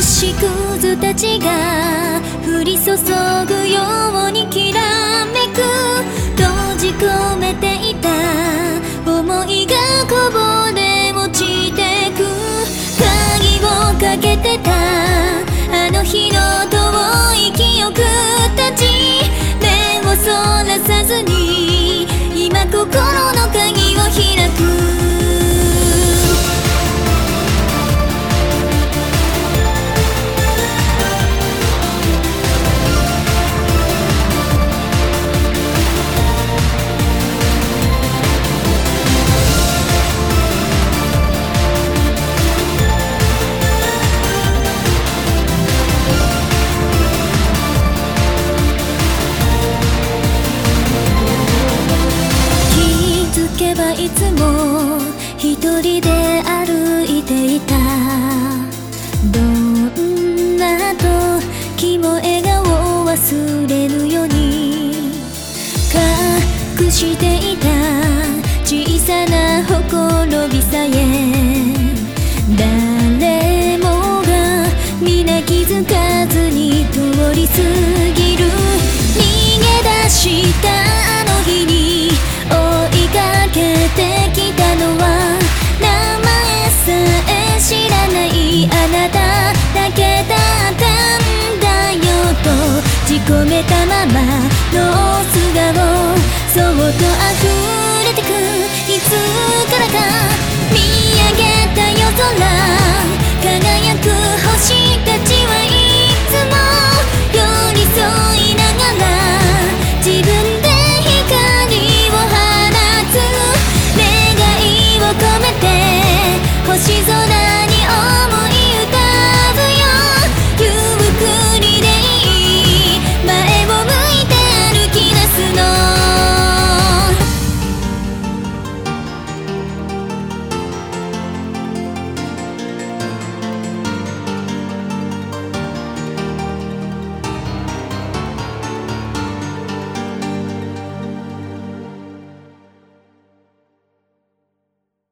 星屑たちが降り注ぐようにきらめく、閉じ込めていた想いがこぼれ落ちてく。鍵をかけてたあの日の遠い記憶たち、目をそらさずに今心の鍵を開く。いつも一人で歩いていた。どんな時も笑顔を忘れぬように隠していた小さなほころびさえ、誰もが皆気づかずに通り過ぎる。逃げ出したあの日に追いかけてきたのは、名前さえ知らないあなただけだったんだよとじ込めたままの素顔、そっと溢れてく。いつからか見上げた夜空、輝く星たちはいつも寄り添いながら自分で光を放つ。願いを込めて星空